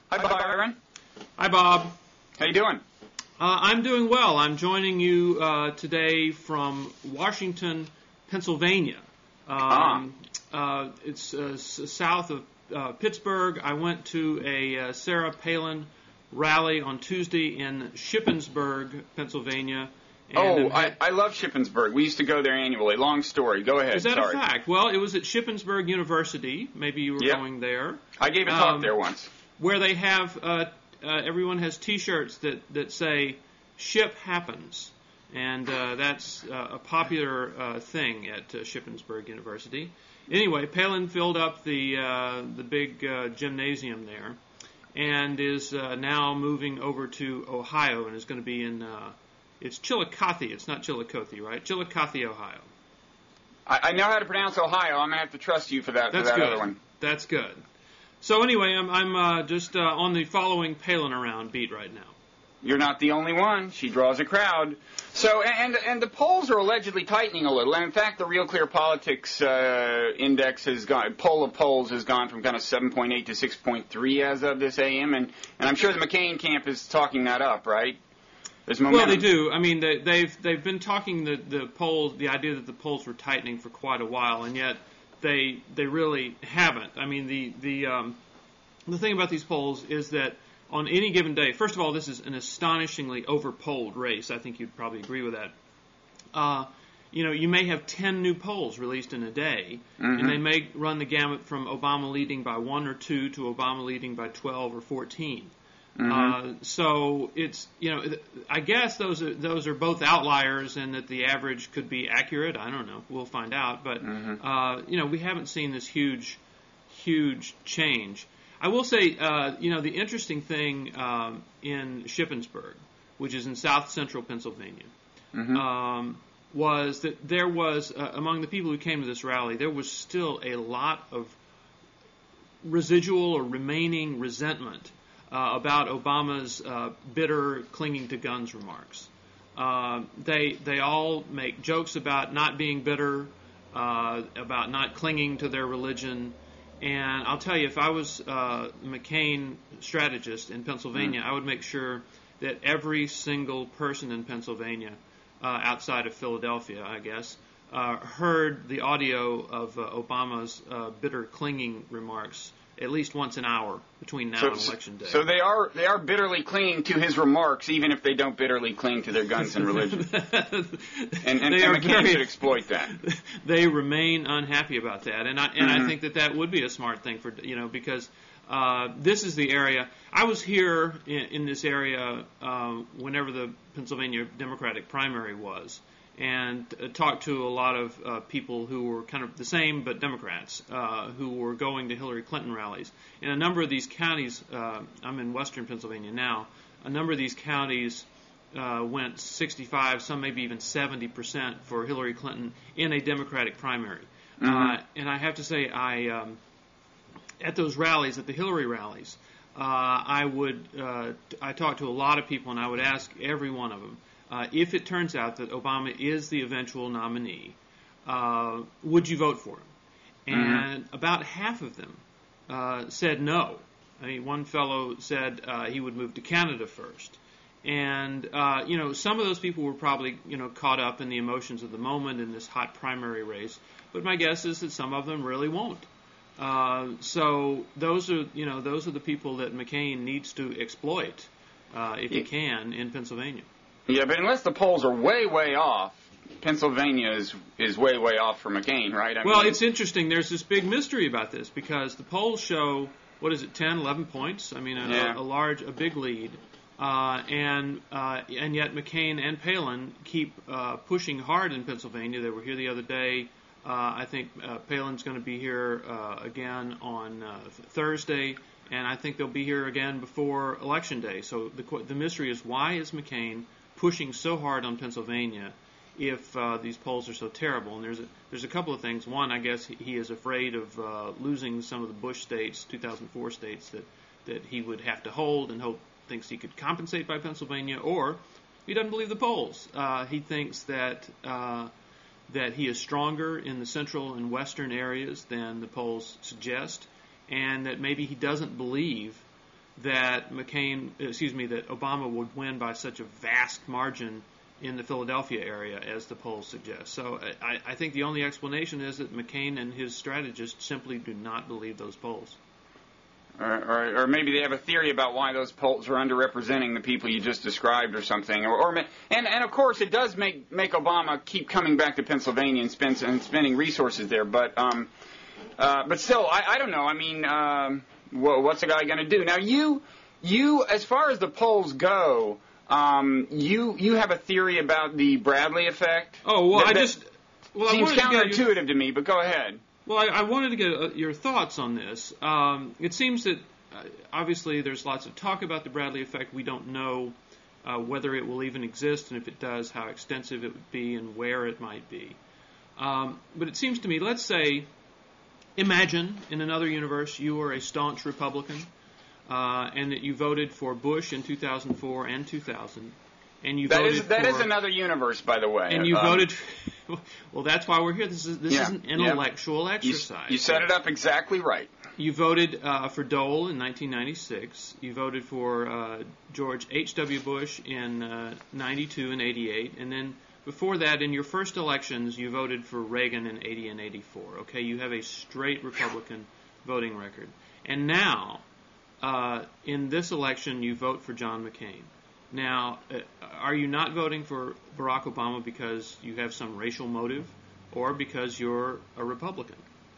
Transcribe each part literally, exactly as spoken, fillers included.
Hi, Byron. Hi, Bob. How you doing? Uh, I'm doing well. I'm joining you uh, today from Washington, Pennsylvania. Um, ah. uh, it's uh, s- south of uh, Pittsburgh. I went to a uh, Sarah Palin rally on Tuesday in Shippensburg, Pennsylvania. And oh, I, I love Shippensburg. We used to go there annually. Long story. Go ahead. Is that Sorry. a fact? Well, it was at Shippensburg University. Maybe you were yep. going there. I gave a talk um, there once. Where they have, uh, uh, everyone has T-shirts that, that say, "Ship Happens." And uh, that's uh, a popular uh, thing at uh, Shippensburg University. Anyway, Palin filled up the, uh, the big uh, gymnasium there and is uh, now moving over to Ohio and is going to be in... Uh, It's Chillicothe. It's not Chillicothe, right? Chillicothe, Ohio. I, I know how to pronounce Ohio. I'm going to have to trust you for that, That's for that good. other one. That's good. So anyway, I'm, I'm uh, just uh, on the following Palin around beat right now. You're not the only one. She draws a crowd. So, and and the polls are allegedly tightening a little. And in fact, the Real Clear Politics uh, index has gone, poll of polls has gone from kind of seven point eight to six point three as of this A M. And, and I'm sure the McCain camp is talking that up, right? Well, they do. I mean, they, they've they've been talking the the polls, the idea that the polls were tightening for quite a while, and yet they they really haven't. I mean, the the um, the thing about these polls is that on any given day, first of all, this is an astonishingly overpolled race. I think you'd probably agree with that. Uh, you know, you may have ten new polls released in a day, mm-hmm. and they may run the gamut from Obama leading by one or two to Obama leading by twelve or fourteen. Mm-hmm. Uh, so it's, you know, I guess those are those are both outliers, and that the average could be accurate. I don't know. We'll find out. But mm-hmm. uh, you know, we haven't seen this huge, huge change. I will say, uh, you know, the interesting thing um, in Shippensburg, which is in south central Pennsylvania, mm-hmm. um, was that there was uh, among the people who came to this rally, there was still a lot of residual or remaining resentment Uh, about Obama's uh, bitter clinging to guns remarks. Uh, they they all make jokes about not being bitter, uh, about not clinging to their religion. And I'll tell you, if I was uh, McCain strategist in Pennsylvania, mm. I would make sure that every single person in Pennsylvania, uh, outside of Philadelphia, I guess, uh, heard the audio of uh, Obama's uh, bitter clinging remarks at least once an hour between now so, and election day. So they are they are bitterly clinging to his remarks, even if they don't bitterly cling to their guns and religion. and and, and McCain should exploit that. They remain unhappy about that, and I and mm-hmm. I think that that would be a smart thing for you know because uh, this is the area. I was here in, in this area uh, whenever the Pennsylvania Democratic primary was, and uh, talked to a lot of uh, people who were kind of the same but Democrats uh, who were going to Hillary Clinton rallies. In a number of these counties, uh, I'm in western Pennsylvania now, a number of these counties uh, went sixty-five, some maybe even seventy percent for Hillary Clinton in a Democratic primary. Mm-hmm. Uh, and I have to say, I um, at those rallies, at the Hillary rallies, uh, I would uh, I talked to a lot of people, and I would ask every one of them, Uh, if it turns out that Obama is the eventual nominee, uh, would you vote for him? And mm-hmm. about half of them uh, said no. I mean, one fellow said uh, he would move to Canada first. And, uh, you know, some of those people were probably, you know, caught up in the emotions of the moment in this hot primary race. But my guess is that some of them really won't. Uh, so those are, you know, those are the people that McCain needs to exploit, uh, if yeah. he can, in Pennsylvania. Yeah, but unless the polls are way, way off, Pennsylvania is is way, way off for McCain, right? I well, mean, it's interesting. There's this big mystery about this because the polls show, what is it, ten, eleven points? I mean, a, yeah. a, a large, a big lead. Uh, and uh, and yet McCain and Palin keep uh, pushing hard in Pennsylvania. They were here the other day. Uh, I think uh, Palin's going to be here uh, again on uh, Thursday, and I think they'll be here again before Election Day. So the the mystery is, why is McCain pushing so hard on Pennsylvania if uh, these polls are so terrible? And there's a, there's a couple of things. One, I guess he is afraid of uh, losing some of the Bush states, two thousand four states that, that he would have to hold, and hope thinks he could compensate by Pennsylvania, or he doesn't believe the polls. Uh, he thinks that uh, that he is stronger in the central and western areas than the polls suggest, and that maybe he doesn't believe that McCain, excuse me, that Obama would win by such a vast margin in the Philadelphia area as the polls suggest. So I, I think the only explanation is that McCain and his strategists simply do not believe those polls. Or, or, or maybe they have a theory about why those polls are underrepresenting the people you just described or something. Or, or and, and of course, it does make, make Obama keep coming back to Pennsylvania and, spend, and spending resources there. But um, uh, but still, I, I don't know. I mean, um, well, what's the guy going to do? Now, you, you, as far as the polls go, um, you you have a theory about the Bradley effect? Oh, well, that, I that just... Well, seems I wanted counterintuitive to, get, to me, but go ahead. Well, I, I wanted to get uh, your thoughts on this. Um, it seems that, uh, obviously, there's lots of talk about the Bradley effect. We don't know uh, whether it will even exist, and if it does, how extensive it would be and where it might be. Um, but it seems to me, let's say, imagine in another universe you are a staunch Republican, uh, and that you voted for Bush in two thousand four and two thousand, and you that voted is, that for... is another universe, by the way. And you um, voted... Well, that's why we're here. This is this yeah, is an yeah. intellectual exercise. You, you set it up exactly right. You voted uh, for Dole in nineteen ninety-six. You voted for uh, George H W. Bush in uh, ninety-two and eighty-eight. And then before that, in your first elections, you voted for Reagan in eighty and eighty-four. Okay, you have a straight Republican voting record. And now, uh, in this election, you vote for John McCain. Now, uh, are you not voting for Barack Obama because you have some racial motive or because you're a Republican?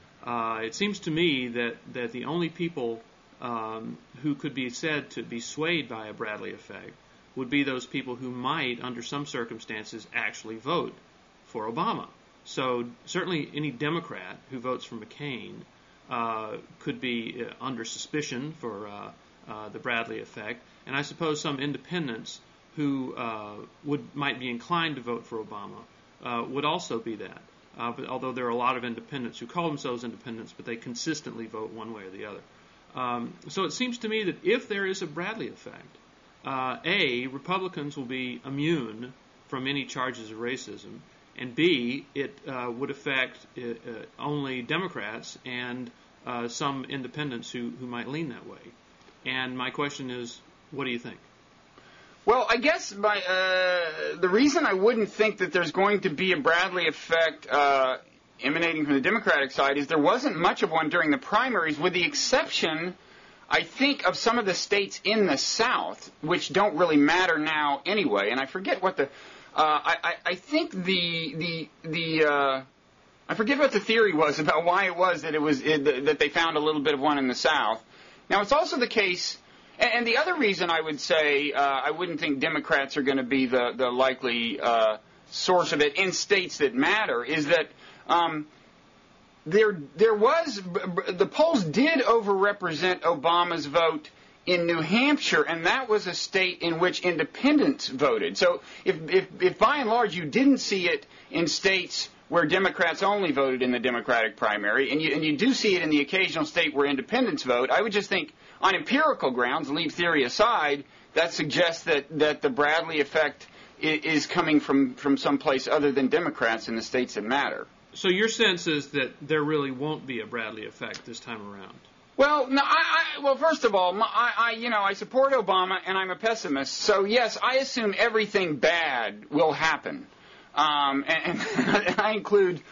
Uh, it seems to me that, that the only people um, who could be said to be swayed by a Bradley effect would be those people who might, under some circumstances, actually vote for Obama. So certainly any Democrat who votes for McCain uh, could be uh, under suspicion for uh, uh, the Bradley effect. And I suppose some independents who uh, would might be inclined to vote for Obama uh, would also be that. Uh, but although there are a lot of independents who call themselves independents, but they consistently vote one way or the other. Um, so it seems to me that if there is a Bradley effect, uh, A, Republicans will be immune from any charges of racism, and B, it uh, would affect uh, uh, only Democrats and uh, some independents who, who might lean that way. And my question is, what do you think? Well, I guess my, uh, the reason I wouldn't think that there's going to be a Bradley effect uh, emanating from the Democratic side is there wasn't much of one during the primaries, with the exception, I think, of some of the states in the South, which don't really matter now anyway. And I forget what the, uh, I, I, I think the the the uh, I forget what the theory was about why it was that it was it, that they found a little bit of one in the South. Now, it's also the case. And the other reason I would say uh, I wouldn't think Democrats are going to be the, the likely uh, source of it in states that matter is that um, there there was the polls did overrepresent Obama's vote in New Hampshire, and that was a state in which independents voted. So if if, if by and large you didn't see it in states where Democrats only voted in the Democratic primary, and you and you do see it in the occasional state where independents vote, I would just think, on empirical grounds, leave theory aside, that suggests that, that the Bradley effect is, is coming from, from someplace other than Democrats in the states that matter. So your sense is that there really won't be a Bradley effect this time around? Well, no. I, I, well, first of all, my, I, I, you know, I support Obama, and I'm a pessimist. So yes, I assume everything bad will happen, um, and, and I include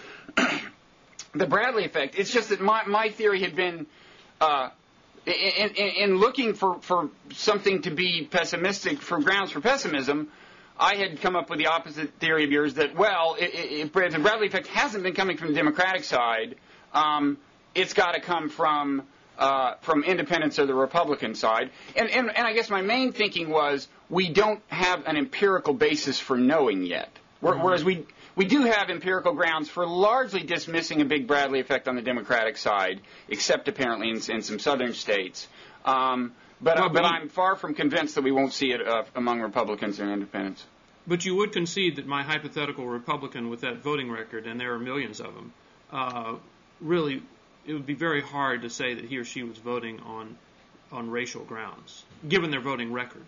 the Bradley effect. It's just that my, my theory had been. Uh, In, in, in looking for, for something to be pessimistic, for grounds for pessimism, I had come up with the opposite theory of yours that, well, if the Bradley effect hasn't been coming from the Democratic side, um, it's got to come from uh, from independents or the Republican side. And, and, and I guess my main thinking was we don't have an empirical basis for knowing yet, mm-hmm. whereas we... We do have empirical grounds for largely dismissing a big Bradley effect on the Democratic side, except apparently in, in some southern states. Um, but well, uh, but I'm far from convinced that we won't see it uh, among Republicans and independents. But you would concede that my hypothetical Republican with that voting record, and there are millions of them, uh, really, it would be very hard to say that he or she was voting on on racial grounds, given their voting record.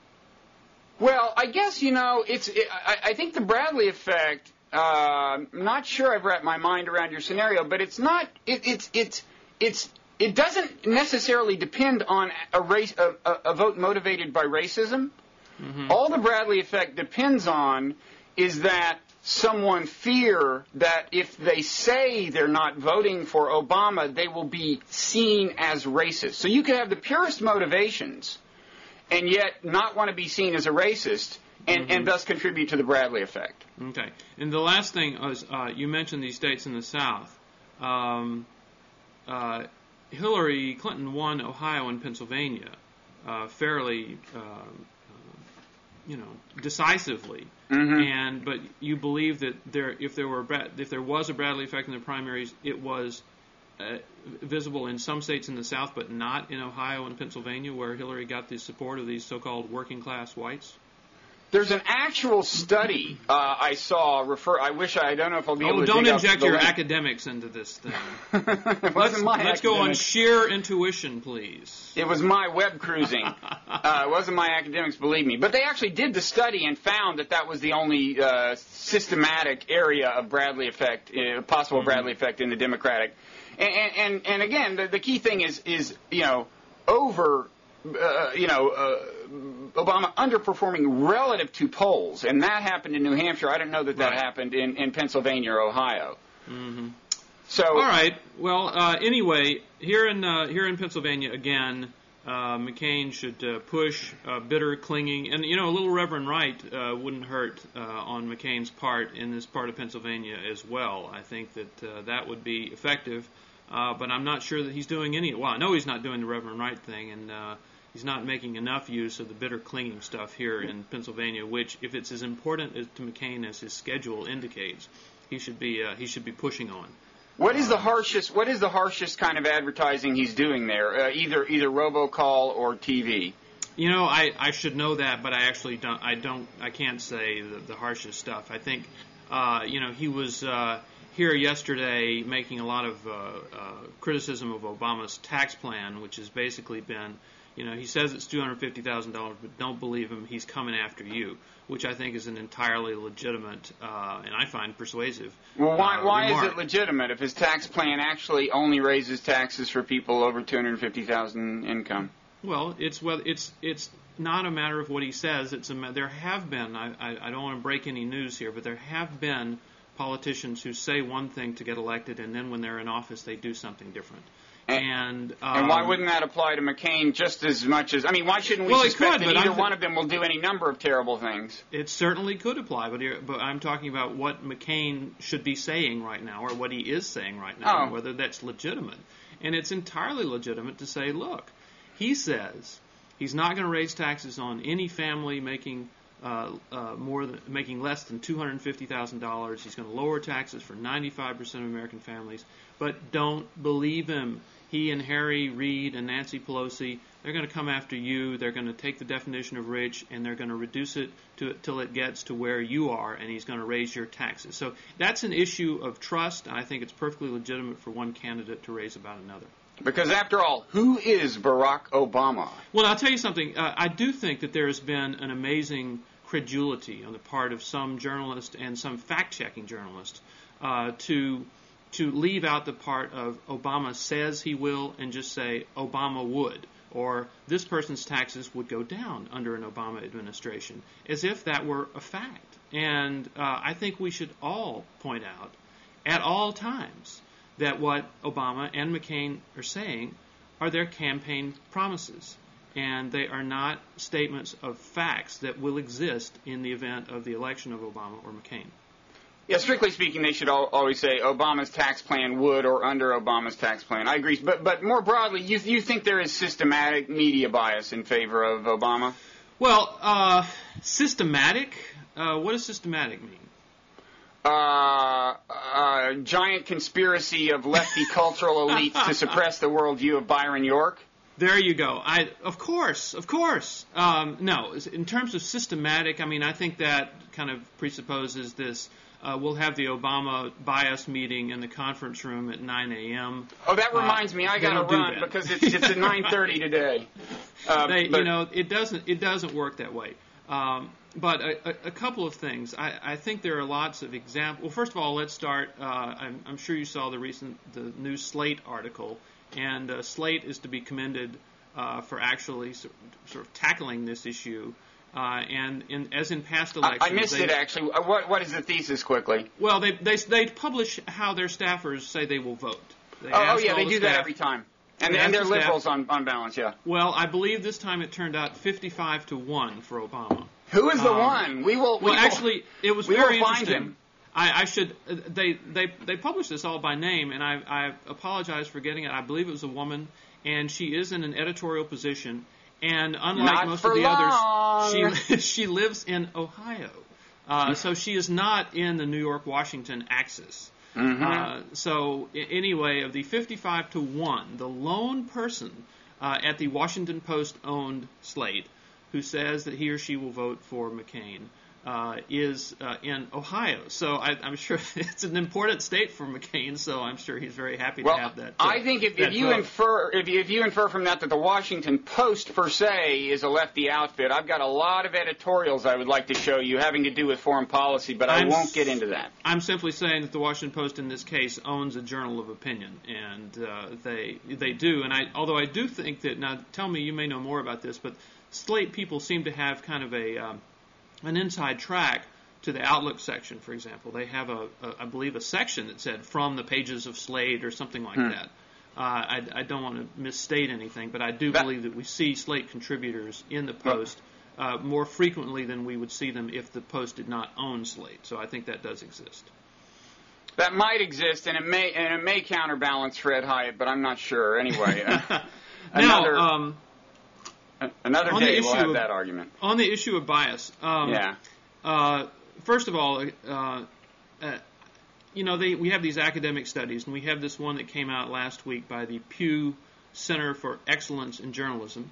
Well, I guess, you know, it's. It, I, I think the Bradley effect. Uh, I'm not sure I've wrapped my mind around your scenario, but it's not. It, it's it's it's it doesn't necessarily depend on a race, a, a, a vote motivated by racism. Mm-hmm. All the Bradley effect depends on is that someone fear that if they say they're not voting for Obama, they will be seen as racist. So you could have the purest motivations and yet not want to be seen as a racist and, mm-hmm. and thus contribute to the Bradley effect. Okay. And the last thing was, uh, you mentioned these states in the South. Um, uh, Hillary Clinton won Ohio and Pennsylvania uh, fairly, uh, uh, you know, decisively. Mm-hmm. And but you believe that there, if there were if there was a Bradley effect in the primaries, it was uh, visible in some states in the South, but not in Ohio and Pennsylvania, where Hillary got the support of these so-called working-class whites. There's an actual study uh, I saw. Refer. I wish I, I don't know if I'll be oh, able to. Don't dig inject up the your link. academics into this thing. It wasn't let's my let's go on sheer intuition, please. It was my web cruising. uh, it wasn't my academics, believe me. But they actually did the study and found that that was the only uh, systematic area of Bradley effect, uh, possible mm-hmm. Bradley effect in the Democratic. And and, and again, the, the key thing is is you know over. Uh, you know, uh, Obama underperforming relative to polls, and that happened in New Hampshire. I didn't know that that right. happened in, in Pennsylvania or Ohio. Mm-hmm. So, all right. Well, uh, anyway, here in uh, here in Pennsylvania again, uh, McCain should uh, push uh, bitter clinging, and you know, a little Reverend Wright uh, wouldn't hurt uh, on McCain's part in this part of Pennsylvania as well. I think that uh, that would be effective. Uh, but I'm not sure that he's doing any. Well, I know he's not doing the Reverend Wright thing, and uh, he's not making enough use of the bitter clinging stuff here in Pennsylvania. Which, if it's as important as, to McCain as his schedule indicates, he should be uh, he should be pushing on. What is the harshest? What is the harshest kind of advertising he's doing there? Uh, either either robocall or T V. You know, I, I should know that, but I actually don't. I don't. I can't say the, the harshest stuff. I think, uh, you know, he was. Uh, Here yesterday, making a lot of uh, uh, criticism of Obama's tax plan, which has basically been, you know, he says it's two hundred fifty thousand dollars, but don't believe him, he's coming after you, which I think is an entirely legitimate uh, and I find persuasive. Well, why, uh, why remark. is it legitimate if his tax plan actually only raises taxes for people over two hundred fifty thousand dollars income? Well, it's well, it's it's not a matter of what he says. It's a there have been. I, I, I don't want to break any news here, but there have been politicians who say one thing to get elected, and then when they're in office, they do something different. And um, and why wouldn't that apply to McCain just as much as? I mean, why shouldn't we well, suspect could, that either I'm, one of them will do any number of terrible things? It certainly could apply, but, here, but I'm talking about what McCain should be saying right now, or what he is saying right now, oh. and whether that's legitimate. And it's entirely legitimate to say, look, he says he's not going to raise taxes on any family making. Uh, uh, more than making less than two hundred fifty thousand dollars. He's going to lower taxes for ninety-five percent of American families. But don't believe him. He and Harry Reid and Nancy Pelosi, they're going to come after you. They're going to take the definition of rich and they're going to reduce it to till it gets to where you are, and he's going to raise your taxes. So that's an issue of trust, and I think it's perfectly legitimate for one candidate to raise about another. Because after all, who is Barack Obama? Well, I'll tell you something. Uh, I do think that there has been an amazing credulity on the part of some journalists and some fact-checking journalists uh, to to leave out the part of Obama says he will and just say Obama would, or this person's taxes would go down under an Obama administration, as if that were a fact. And uh, I think we should all point out at all times that what Obama and McCain are saying are their campaign promises, and they are not statements of facts that will exist in the event of the election of Obama or McCain. Yeah, strictly speaking, they should al- always say Obama's tax plan would or under Obama's tax plan. I agree. But but more broadly, you you think there is systematic media bias in favor of Obama? Well, uh, systematic? Uh, what does systematic mean? Uh, a giant conspiracy of lefty cultural elites to suppress the worldview of Byron York? There you go. I, of course, of course. Um, no, in terms of systematic, I mean, I think that kind of presupposes this. Uh, we'll have the Obama bias meeting in the conference room at nine a.m. Oh, that reminds uh, me, I got to run because it's it's at nine thirty today. Uh, they, but, you know, it doesn't it doesn't work that way. Um, but a, a, a couple of things. I, I think there are lots of examples. Well, first of all, let's start. Uh, I'm, I'm sure you saw the recent the new Slate article And uh, Slate is to be commended uh, for actually sort of tackling this issue. Uh, and in, as in past elections, I, I missed they, it actually. What what is the thesis quickly? Well, they they they publish how their staffers say they will vote. They oh, oh yeah, all they the do staff, that every time. And, they and they're the staff, liberals on, on balance, yeah. Well, I believe this time it turned out fifty-five to one for Obama. Who is the um, one? We will. We well, will, actually, it was we very will find interesting. him. I, I should. Uh, they they they published this all by name, and I I apologize for getting it. I believe it was a woman, and she is in an editorial position. And unlike Not most for of the long. others, she she lives in Ohio, uh, so she is not in the New York-Washington axis. Mm-hmm. Uh, so I- anyway, of the fifty-five to one, the lone person uh, at the Washington Post-owned Slate who says that he or she will vote for McCain uh, is uh, in Ohio. So I, I'm sure it's an important state for McCain. So I'm sure he's very happy Well, to have that. Uh, I think if, that if you vote. infer if you, if you infer from that that the Washington Post per se is a lefty outfit, I've got a lot of editorials I would like to show you having to do with foreign policy, but I I'm won't get into that. I'm simply saying that the Washington Post in this case owns a journal of opinion, and uh, they they do. And I, although I do think that, now tell me, you may know more about this, but Slate people seem to have kind of a um, an inside track to the Outlook section, for example. They have a, a I believe a section that said from the pages of Slate or something like hmm. that. Uh, I, I don't want to misstate anything, but I do That- believe that we see Slate contributors in the Post uh, more frequently than we would see them if the Post did not own Slate. So I think that does exist. That might exist, and it may and it may counterbalance Fred Hyatt, but I'm not sure. Anyway, another now, um, another on the day we'll issue have of- that argument. on the issue of bias, um, Yeah. uh, first of all, uh, uh, you know, they, we have these academic studies, and we have this one that came out last week by the Pew Center for Excellence in Journalism.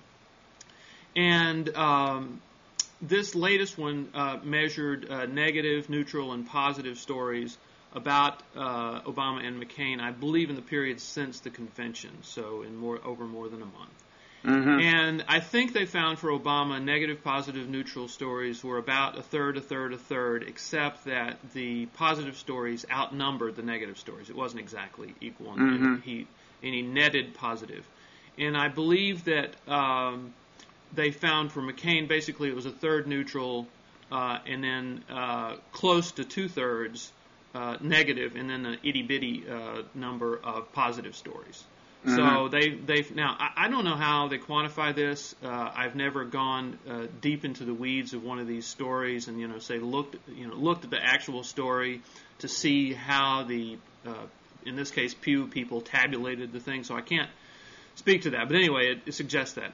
And um, this latest one uh, measured uh, negative, neutral, and positive stories about uh, Obama and McCain, I believe, in the period since the convention, so in more over more than a month. Mm-hmm. And I think they found for Obama negative, positive, neutral stories were about a third, a third, a third, except that the positive stories outnumbered the negative stories. It wasn't exactly equal, and Mhm. he and he netted positive. And I believe that um, they found for McCain basically it was a third neutral, uh, and then uh, close to two thirds uh, negative, and then an itty bitty uh, number of positive stories. So Mhm. they they've now I, I don't know how they quantify this. Uh, I've never gone uh, deep into the weeds of one of these stories and you know say looked you know looked at the actual story to see how the uh, in this case Pew people tabulated the thing. So I can't speak to that. But anyway, it, it suggests that.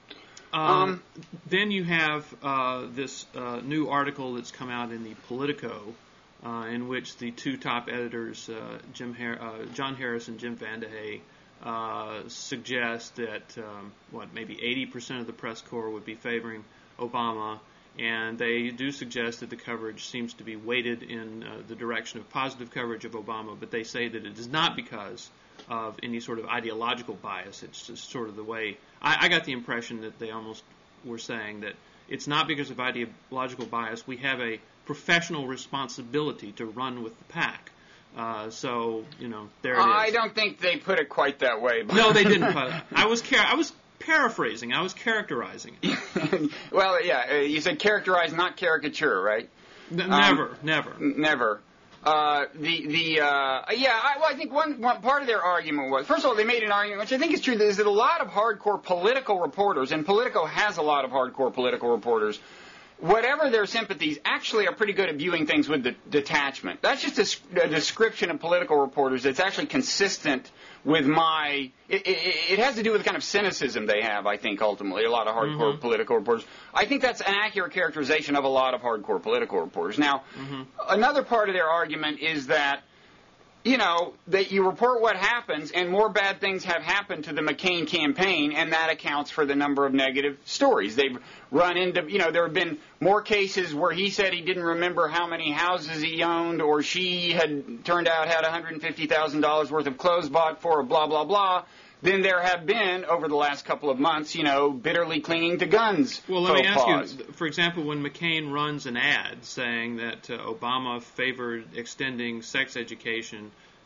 Um, Um, then you have uh, this uh, new article that's come out in the Politico, uh, in which the two top editors, uh, Jim Har- uh, John Harris and Jim Vandehey, uh, suggest that um, what maybe eighty percent of the press corps would be favoring Obama, and they do suggest that the coverage seems to be weighted in uh, the direction of positive coverage of Obama, but they say that it is not because of any sort of ideological bias. It's just sort of the way I, I got the impression that they almost were saying that it's not because of ideological bias. We have a professional responsibility to run with the pack. Uh, so you know, there it is. I don't think they put it quite that way. But No, they didn't. Put it. I was char- I was paraphrasing. I was characterizing it. Well, yeah, uh, you said characterize, not caricature, right? N- never, never. N- Never. Uh, the the uh, yeah, I, well, I think one, one part of their argument was, first of all, they made an argument, which I think is true, is that a lot of hardcore political reporters, and Politico has a lot of hardcore political reporters, whatever their sympathies, actually are pretty good at viewing things with de- detachment. That's just a, s- a description of political reporters that's actually consistent with my... It, it, it has to do with the kind of cynicism they have, I think, ultimately, a lot of hardcore Mm-hmm. political reporters. I think that's an accurate characterization of a lot of hardcore political reporters. Now, Mm-hmm. another part of their argument is that you know, that you report what happens, and more bad things have happened to the McCain campaign, and that accounts for the number of negative stories. They've run into, you know, there have been more cases where he said he didn't remember how many houses he owned, or she had turned out had one hundred fifty thousand dollars worth of clothes bought for her, blah, blah, blah. Then there have been, over the last couple of months, you know, bitterly clinging to guns. Well, let me ask pause. you, for example, when McCain runs an ad saying that uh, Obama favored extending sex education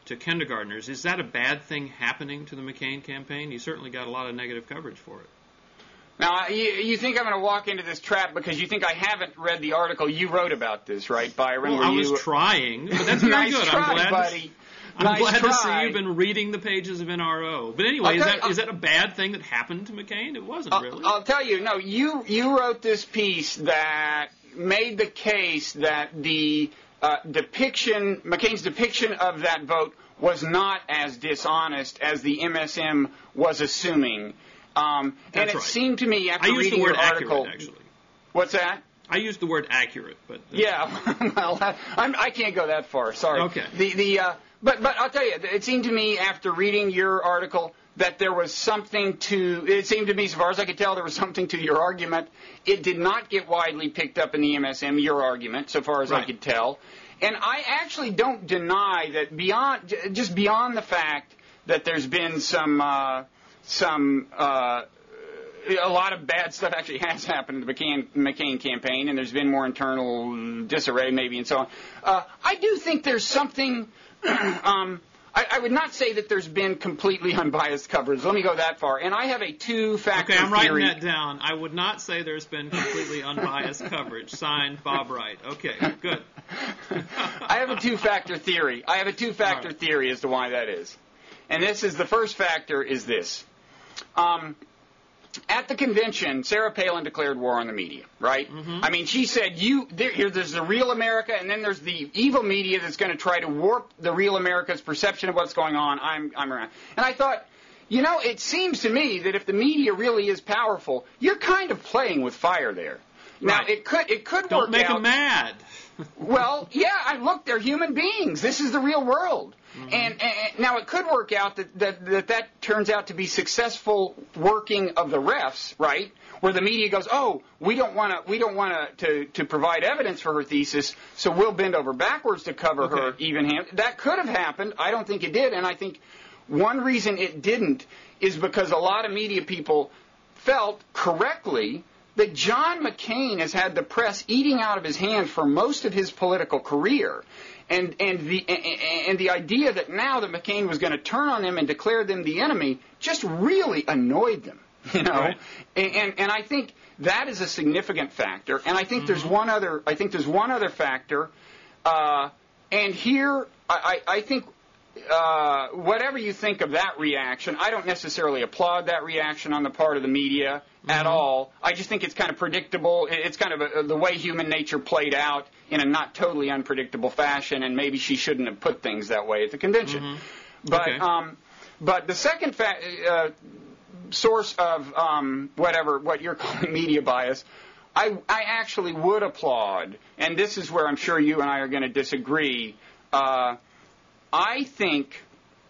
to kindergartners. Is that a bad thing happening to the McCain campaign? You certainly got a lot of negative coverage for it. Now, you, you think I'm going to walk into this trap because you think I haven't read the article you wrote about this, right, Byron? Well, I was you... trying, but that's very nice good. Try, I'm glad, buddy. To, I'm nice glad try. to see you've been reading the pages of N R O. But anyway, is tell, that, is that a bad thing that happened to McCain? It wasn't I'll, really. I'll tell you, no, you, you wrote this piece that made the case that the uh, depiction, McCain's depiction of that vote was not as dishonest as the M S M was assuming. Um, and it right. seemed to me after I used reading the word your article, accurate, actually. What's that? I used the word accurate, but uh, yeah, well, I'm, I can't go that far. Sorry. Okay. The the uh, but but I'll tell you, it seemed to me after reading your article that there was something to. It seemed to me, so far as I could tell, there was something to your argument. It did not get widely picked up in the M S M. Your argument, so far as right. I could tell, and I actually don't deny that beyond just beyond the fact that there's been some uh, some. Uh, A lot of bad stuff actually has happened in the McCain, McCain campaign, and there's been more internal disarray, maybe, and so on. Uh, I do think there's something. um, I, I would not say that there's been completely unbiased coverage. Let me go that far. And I have a two-factor Okay, I'm writing theory. that down. I would not say there's been completely unbiased coverage. Signed, Bob Wright. Okay, good. I have a two-factor theory. I have a two-factor right. theory as to why that is. And this is the first factor is this. Um, At the convention, Sarah Palin declared war on the media, right? Mm-hmm. I mean, she said, "You there, here, there's the real America, and then there's the evil media that's going to try to warp the real America's perception of what's going on. I'm, I'm around." And I thought, you know, it seems to me that if the media really is powerful, you're kind of playing with fire there. Now, right. it could, it could Don't work make out. them mad. Well, yeah, I look, they're human beings. This is the real world. Mm-hmm. And, and now it could work out that, that that that turns out to be successful working of the refs, right? Where the media goes, oh, we don't want to we don't want to to provide evidence for her thesis, so we'll bend over backwards to cover okay. her even hand. That could have happened. I don't think it did, and I think one reason it didn't is because a lot of media people felt correctly that John McCain has had the press eating out of his hand for most of his political career. And and the and the idea that now that McCain was going to turn on them and declare them the enemy just really annoyed them, you know. Right. And, and and I think that is a significant factor. And I think mm-hmm. there's one other. I think there's one other factor. Uh, and here, I, I, I think uh, whatever you think of that reaction, I don't necessarily applaud that reaction on the part of the media mm-hmm. at all. I just think it's kind of predictable. It's kind of a, the way human nature played out in a not totally unpredictable fashion, and maybe she shouldn't have put things that way at the convention. Mm-hmm. But okay. um, but the second fa- uh, source of um, whatever what you're calling media bias, I I actually would applaud, and this is where I'm sure you and I are going to disagree. Uh, I think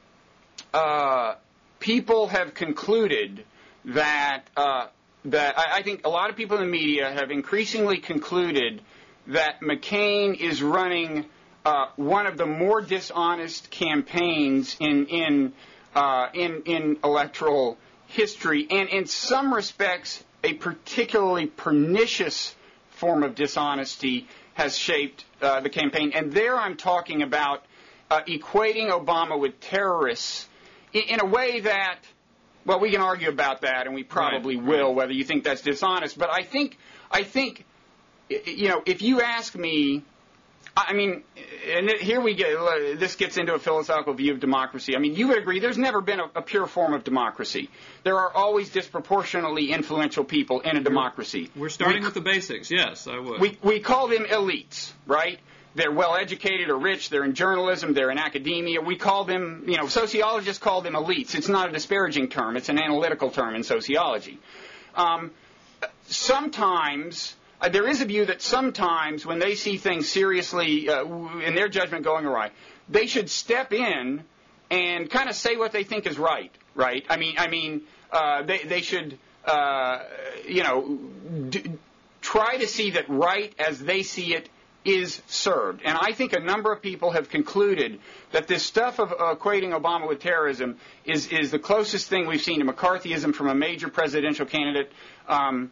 uh, people have concluded that uh, that I, I think a lot of people in the media have increasingly concluded that McCain is running uh, one of the more dishonest campaigns in in uh, in in electoral history, and in some respects, a particularly pernicious form of dishonesty has shaped uh, the campaign. And there, I'm talking about uh, equating Obama with terrorists in, in a way that, well, we can argue about that, and we probably right, will, right. whether you think that's dishonest. But I think I think. You know, if you ask me, I mean, and here we get, this gets into a philosophical view of democracy. I mean, you would agree there's never been a, a pure form of democracy. There are always disproportionately influential people in a democracy. We're starting we, with the basics, yes, I would. We, we call them elites, right? They're well-educated or rich. They're in journalism. They're in academia. We call them, you know, sociologists call them elites. It's not a disparaging term. It's an analytical term in sociology. Um, sometimes... Uh, there is a view that sometimes when they see things seriously, uh, in their judgment going awry, they should step in and kind of say what they think is right, right? I mean, I mean, uh, they, they should, uh, you know, d- try to see that right as they see it is served. And I think a number of people have concluded that this stuff of uh, equating Obama with terrorism is, is the closest thing we've seen to McCarthyism from a major presidential candidate. Um,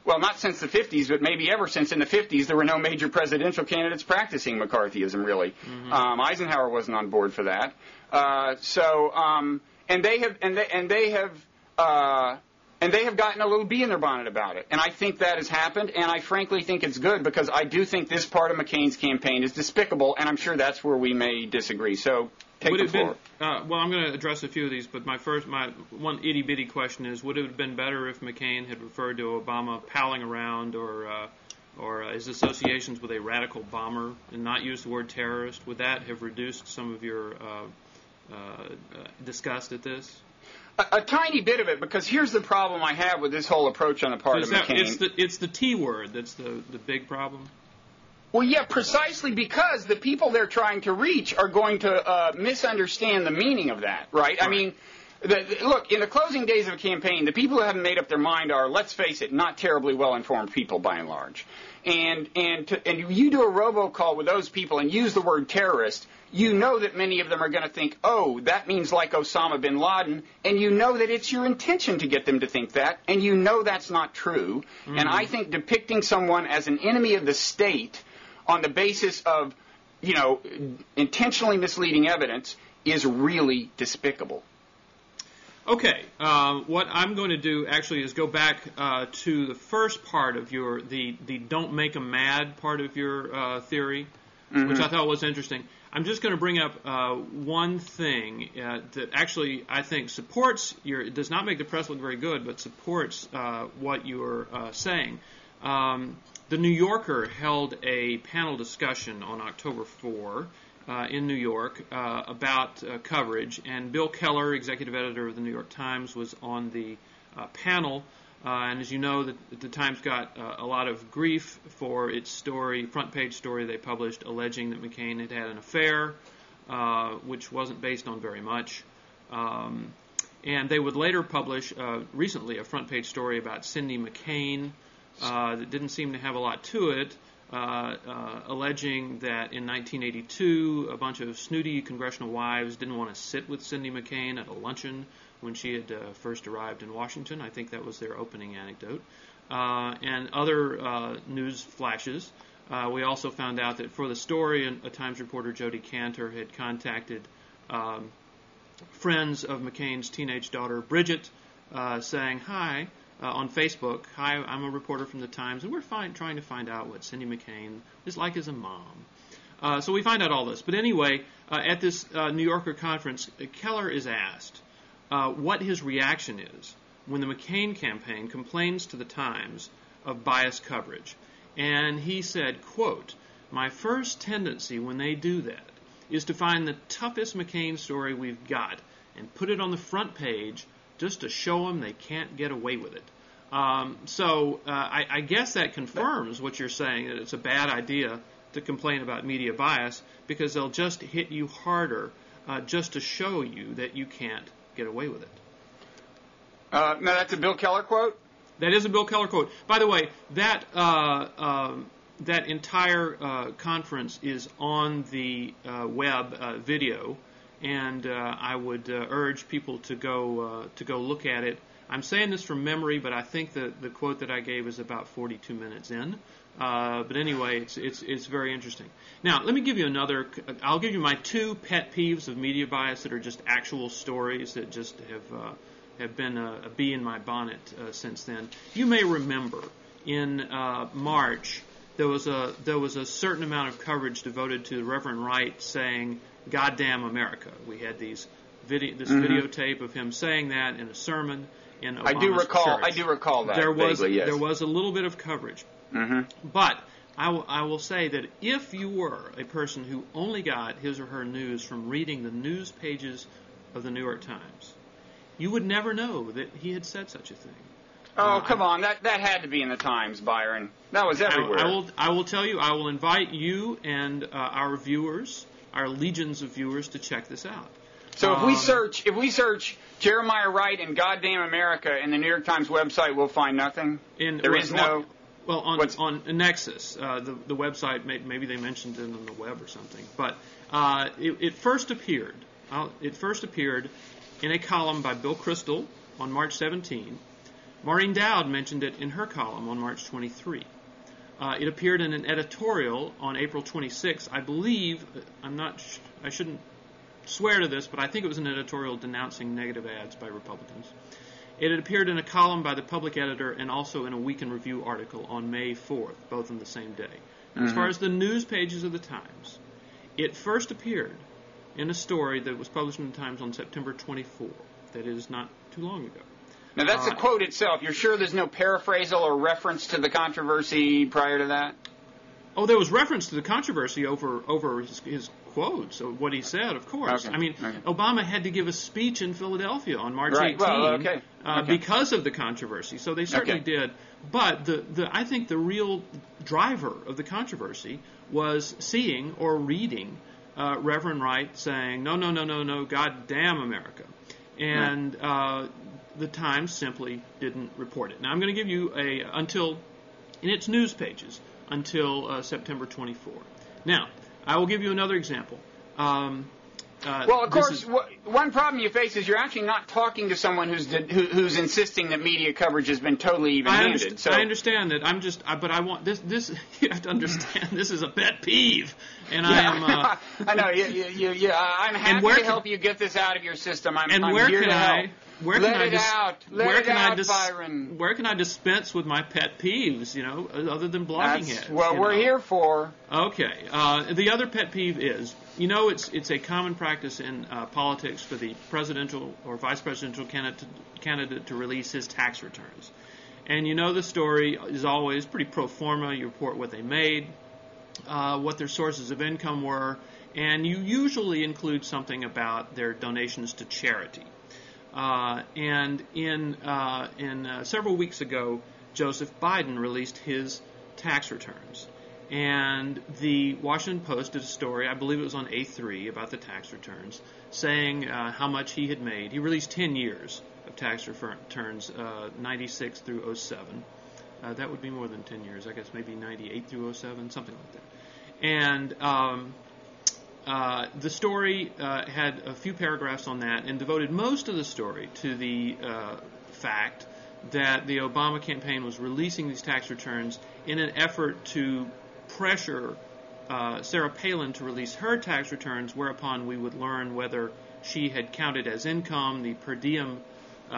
well, not since the fifties, but maybe ever since in the fifties, there were no major presidential candidates practicing McCarthyism, really. Mm-hmm. Um, Eisenhower wasn't on board for that. Uh, so, um, and they have, and they, and they have, uh, and they have gotten a little bee in their bonnet about it. And I think that has happened, and I frankly think it's good, because I do think this part of McCain's campaign is despicable, and I'm sure that's where we may disagree. So, take would the it floor. Been, uh, well, I'm going to address a few of these, but my first, my one itty-bitty question is, would it have been better if McCain had referred to Obama palling around or uh, or uh, his associations with a radical bomber and not used the word terrorist? Would that have reduced some of your uh, uh, uh, disgust at this? A, a tiny bit of it, because here's the problem I have with this whole approach on the part so of that, McCain. It's the, it's the T word that's the, the big problem? Well, yeah, precisely because the people they're trying to reach are going to uh, misunderstand the meaning of that, right? right. I mean, the, the, look, in the closing days of a campaign, the people who haven't made up their mind are, let's face it, not terribly well-informed people by and large. And and to, and you do a robocall with those people and use the word terrorist, you know that many of them are going to think, oh, that means like Osama bin Laden, and you know that it's your intention to get them to think that, and you know that's not true. Mm-hmm. And I think depicting someone as an enemy of the state on the basis of, you know, intentionally misleading evidence is really despicable. Okay, uh, what I'm going to do actually is go back uh, to the first part of your, the, the don't make 'em mad part of your uh, theory, mm-hmm. which I thought was interesting. I'm just going to bring up uh, one thing uh, that actually I think supports your, it does not make the press look very good, but supports uh, what you're uh, saying. Um, the New Yorker held a panel discussion on October fourth uh, in New York uh, about uh, coverage, and Bill Keller, executive editor of the New York Times, was on the uh, panel. Uh, and as you know, the, the Times got uh, a lot of grief for its story, front page story they published alleging that McCain had had an affair, uh, which wasn't based on very much. Um, and they would later publish, uh, recently, a front page story about Cindy McCain uh, that didn't seem to have a lot to it, uh, uh, alleging that in nineteen eighty-two, a bunch of snooty congressional wives didn't want to sit with Cindy McCain at a luncheon when she had uh, first arrived in Washington. I think that was their opening anecdote. Uh, and other uh, news flashes. Uh, we also found out that for the story, a Times reporter, Jodi Kantor, had contacted um, friends of McCain's teenage daughter, Bridget, uh, saying, hi, uh, on Facebook, hi, I'm a reporter from the Times, and we're find, trying to find out what Cindy McCain is like as a mom. Uh, so we find out all this. But anyway, uh, at this uh, New Yorker conference, Keller is asked Uh, what his reaction is when the McCain campaign complains to the Times of biased coverage. And he said, quote, my first tendency when they do that is to find the toughest McCain story we've got and put it on the front page just to show them they can't get away with it. Um, so uh, I, I guess that confirms what you're saying, that it's a bad idea to complain about media bias because they'll just hit you harder uh, just to show you that you can't get away with it. Uh, now, that's a Bill Keller quote? That is a Bill Keller quote. By the way, that uh, um, that entire uh, conference is on the uh, web uh, video, and uh, I would uh, urge people to go uh, to go look at it. I'm saying this from memory, but I think the the quote that I gave is about forty-two minutes in. Uh, but anyway, it's it's it's very interesting. Now, let me give you another. I'll give you my two pet peeves of media bias that are just actual stories that just have uh, have been a, a bee in my bonnet uh, since then. You may remember in uh, March there was a there was a certain amount of coverage devoted to Reverend Wright saying "Goddamn America." We had these video this mm-hmm. videotape of him saying that in a sermon in Obama's I do recall. church. I do recall that. There was vaguely, yes. there was a little bit of coverage. Mm-hmm. But I, w- I will say that if you were a person who only got his or her news from reading the news pages of the New York Times, you would never know that he had said such a thing. Oh, uh, come I, on. That that had to be in the Times, Byron. That was everywhere. I, I will I will tell you, I will invite you and uh, our viewers, our legions of viewers, to check this out. So if um, we search if we search Jeremiah Wright and Goddamn America in the New York Times website, we'll find nothing? In, there is no... Well, on on Nexus, uh, the the website, may, maybe they mentioned it on the web or something. But uh, it, it first appeared. Uh, it first appeared in a column by Bill Kristol on March seventeenth, Maureen Dowd mentioned it in her column on March twenty-third. Uh, it appeared in an editorial on April twenty-sixth. I believe, I'm not, sh- I shouldn't swear to this, but I think it was an editorial denouncing negative ads by Republicans. It had appeared in a column by the Public Editor and also in a Week in Review article on May fourth, both on the same day. Mm-hmm. As far as the news pages of the Times, it first appeared in a story that was published in the Times on September twenty-fourth. That is not too long ago. Now, that's uh, the quote itself. You're sure there's no paraphrasal or reference to the controversy prior to that? Oh, there was reference to the controversy over over his, his quotes, or what he said, of course. Okay. I mean, okay. Obama had to give a speech in Philadelphia on March right. eighteenth well, okay. Uh, okay. because of the controversy. So they certainly okay. did. But the, the I think the real driver of the controversy was seeing or reading uh, Reverend Wright saying, no, no, no, no, no, God damn America. And uh, the Times simply didn't report it. Now, I'm going to give you a, until, in its news pages, until uh, September twenty-fourth. Now, I will give you another example. Um, uh, well, of course, is, w- one problem you face is you're actually not talking to someone who's de- who, who's insisting that media coverage has been totally even-handed. I, underst- so. I understand that. I'm just, I, but I want this. This you have to understand. This is a pet peeve, and yeah, I am. Uh, I know. You, you, you, you, I'm happy to can, help you get this out of your system. I'm, and I'm where here can to I? help. Where Let can I it dis- out. Let where it can out, I dis- Byron. Where can I dispense with my pet peeves? You know, other than blogging That's heads. what we're know? here for. Okay. Uh, the other pet peeve is, you know, it's it's a common practice in uh, politics for the presidential or vice presidential candidate candidate to release his tax returns, and you know the story is always pretty pro forma. You report what they made, uh, what their sources of income were, and you usually include something about their donations to charity. Uh, and in uh, in uh, several weeks ago, Joseph Biden released his tax returns, and the Washington Post did a story, I believe it was on A three, about the tax returns, saying uh, how much he had made. He released ten years of tax returns, uh, ninety-six through oh seven. Uh, that would be more than ten years, I guess maybe ninety-eight through oh seven, something like that. And um, Uh, the story uh, had a few paragraphs on that and devoted most of the story to the uh, fact that the Obama campaign was releasing these tax returns in an effort to pressure uh, Sarah Palin to release her tax returns, whereupon we would learn whether she had counted as income the per diem uh,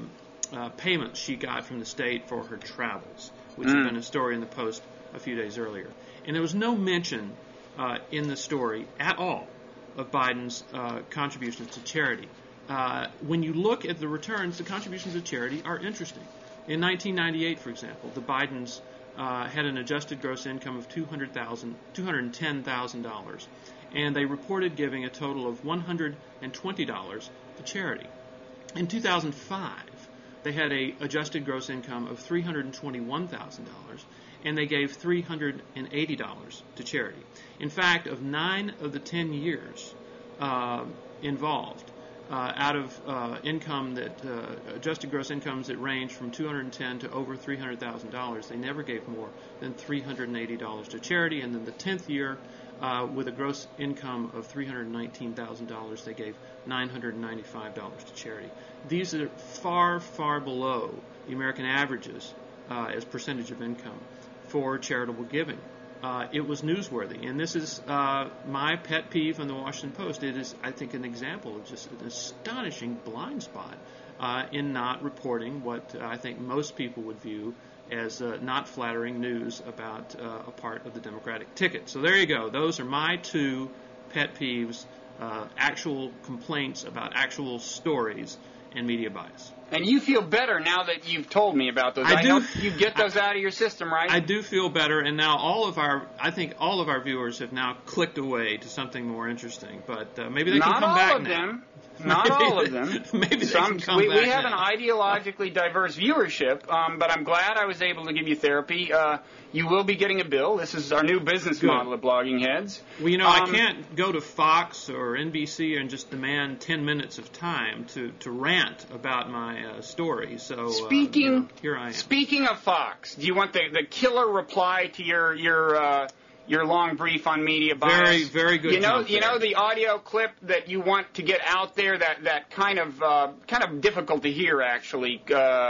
uh, payments she got from the state for her travels, which mm. had been a story in the Post a few days earlier. And there was no mention Uh, in the story at all of Biden's uh, contributions to charity. Uh, when you look at the returns, the contributions to charity are interesting. In nineteen ninety-eight, for example, the Bidens uh, had an adjusted gross income of two hundred thousand dollars, two hundred ten thousand dollars, and they reported giving a total of one hundred twenty dollars to charity. In two thousand five, they had a adjusted gross income of three hundred twenty-one thousand dollars, and they gave three hundred eighty dollars to charity. In fact, of nine of the ten years uh, involved, uh, out of uh, income that uh, adjusted gross incomes that range from two hundred ten to over three hundred thousand dollars, they never gave more than three hundred eighty dollars to charity. And then the tenth year, uh, with a gross income of three hundred nineteen thousand dollars, they gave nine hundred ninety-five dollars to charity. These are far, far below the American averages uh, as percentage of income for charitable giving. Uh, it was newsworthy, and this is uh, my pet peeve in the Washington Post. It is, I think, an example of just an astonishing blind spot uh, in not reporting what uh, I think most people would view as uh, not flattering news about uh, a part of the Democratic ticket. So there you go. Those are my two pet peeves, uh, actual complaints about actual stories and media bias. And you feel better now that you've told me about those. I, I do, hope you get those I, out of your system, right? I do feel better, and now all of our, I think all of our viewers have now clicked away to something more interesting. But uh, maybe they Not can come all back of now. them. Not all of them. Maybe they Some, can come we, back we have now. an ideologically diverse viewership, um, but I'm glad I was able to give you therapy. Uh, you will be getting a bill. This is our new business Good. model at Blogging Heads. Well, you know, um, I can't go to Fox or N B C and just demand ten minutes of time to, to rant about my uh, story. So, speaking, uh, you know, here I am. Speaking of Fox, do you want the, the killer reply to your your uh, your long brief on media bias? Very, very good. You know, job you there. know the audio clip that you want to get out there, that that kind of uh, kind of difficult to hear actually. Uh,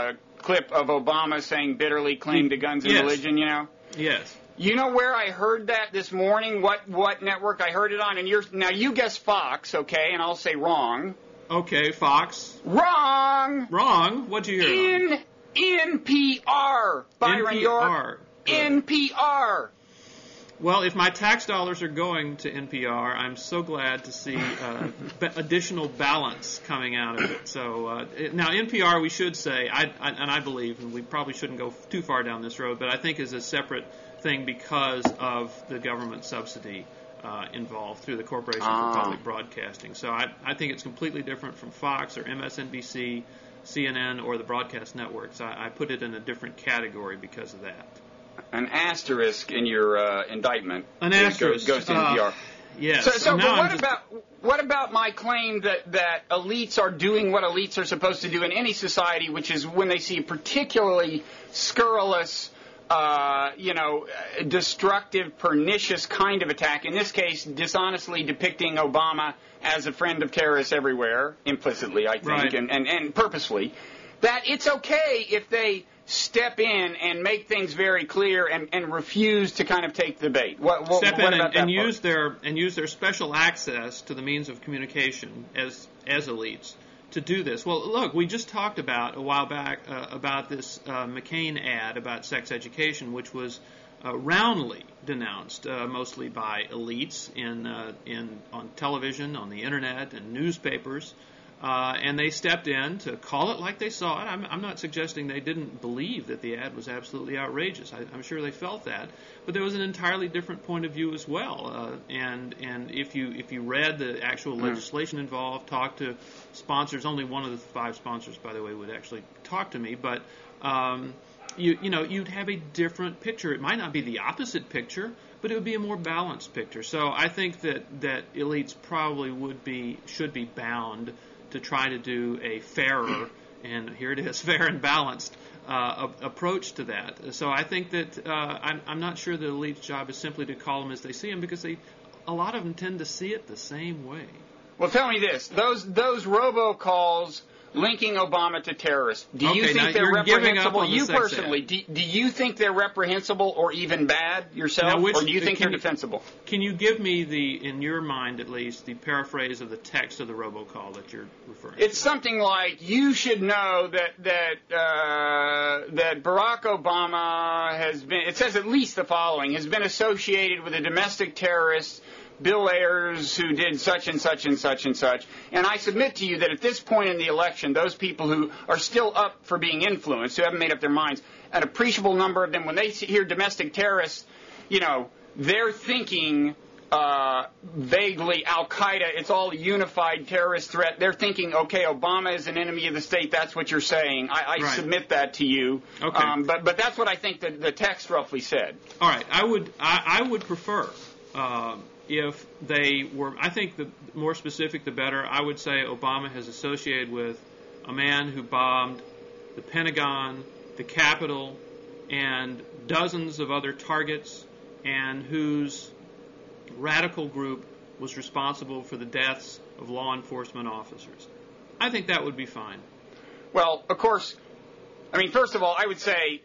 clip of Obama saying bitterly claim to guns and yes. religion, you know? Yes. You know where I heard that this morning? What what network I heard it on? And you're now you guess Fox, okay? And I'll say wrong. Okay, Fox. Wrong. Wrong. What'd you hear? In N P R. Byron N P R. York. N P R. Well, if my tax dollars are going to N P R, I'm so glad to see uh, b- additional balance coming out of it. So uh, it, now N P R, we should say, I, I, and I believe, and we probably shouldn't go too far down this road, but I think is a separate thing because of the government subsidy uh, involved through the Corporation ah. for Public Broadcasting. So I, I think it's completely different from Fox or M S N B C, C N N, or the broadcast networks. I, I put it in a different category because of that. An asterisk in your uh, indictment. An asterisk goes, goes to N P R. Uh, yes. So, so but what just... about what about my claim that, that elites are doing what elites are supposed to do in any society, which is when they see a particularly scurrilous, uh, you know, destructive, pernicious kind of attack, in this case, dishonestly depicting Obama as a friend of terrorists everywhere, implicitly, I think, right. and, and, and purposefully, that it's okay if they step in and make things very clear and, and refuse to kind of take the bait. What, what, step what in about and, that and part? use their and use their special access to the means of communication as as elites to do this. Well, look, we just talked about a while back uh, about this uh, McCain ad about sex education, which was uh, roundly denounced, uh, mostly by elites in uh, in on television, on the internet, and newspapers. Uh, and they stepped in to call it like they saw it. I'm, I'm not suggesting they didn't believe that the ad was absolutely outrageous. I, I'm sure they felt that, but there was an entirely different point of view as well. Uh, and and if you if you read the actual mm. legislation involved, talked to sponsors. Only one of the five sponsors, by the way, would actually talk to me. But um, you you know you'd have a different picture. It might not be the opposite picture, but it would be a more balanced picture. So I think that that elites probably would be should be bound to try to do a fairer, and here it is, fair and balanced uh, a, approach to that. So I think that uh, I'm, I'm not sure the elite's job is simply to call them as they see them, because they, a lot of them tend to see it the same way. Well, tell me this: those those robocalls linking Obama to terrorists. Do you okay, think now they're you're reprehensible? The you sex personally, do, do you think they're reprehensible or even bad yourself, now which, or do you think they're you, defensible? Can you give me the, in your mind at least, the paraphrase of the text of the robocall that you're referring to? It's something like, "You should know that that uh, that Barack Obama has been." It says at least the following: has been associated with a domestic terrorist, Bill Ayers, who did such and such and such and such. And I submit to you that at this point in the election, those people who are still up for being influenced, who haven't made up their minds, an appreciable number of them, when they hear domestic terrorists, you know, they're thinking uh, vaguely Al-Qaeda. It's all a unified terrorist threat. They're thinking, okay, Obama is an enemy of the state. That's what you're saying. I, I right. submit that to you. Okay. Um, but but that's what I think the, the text roughly said. All right. I would I, I would prefer. Uh, If they were, I think the more specific, the better. I would say Obama has associated with a man who bombed the Pentagon, the Capitol, and dozens of other targets, and whose radical group was responsible for the deaths of law enforcement officers. I think that would be fine. Well, of course, I mean, first of all, I would say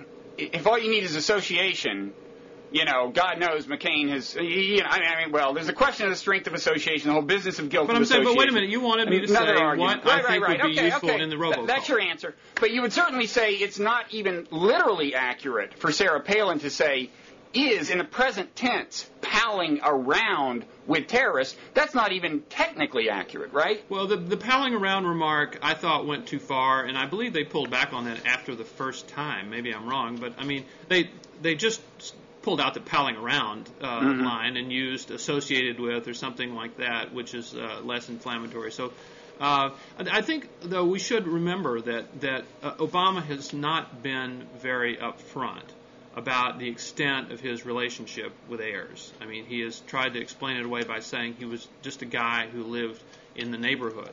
if all you need is association, you know, God knows McCain has, you know, I mean, well, there's a question of the strength of association, the whole business of guilt but of I'm saying, association. But wait a minute, you wanted me to Another say argument. what right, I think right, right. would be okay, useful okay. in the robocall. Th- that's your answer. But you would certainly say it's not even literally accurate for Sarah Palin to say is, in the present tense, palling around with terrorists. That's not even technically accurate, right? Well, the, the palling around remark, I thought, went too far, and I believe they pulled back on that after the first time. Maybe I'm wrong, but, I mean, they they just pulled out the palling around uh, mm-hmm. line and used associated with or something like that, which is uh, less inflammatory. So uh, I think, though, we should remember that, that uh, Obama has not been very upfront about the extent of his relationship with Ayers. I mean, he has tried to explain it away by saying he was just a guy who lived in the neighborhood.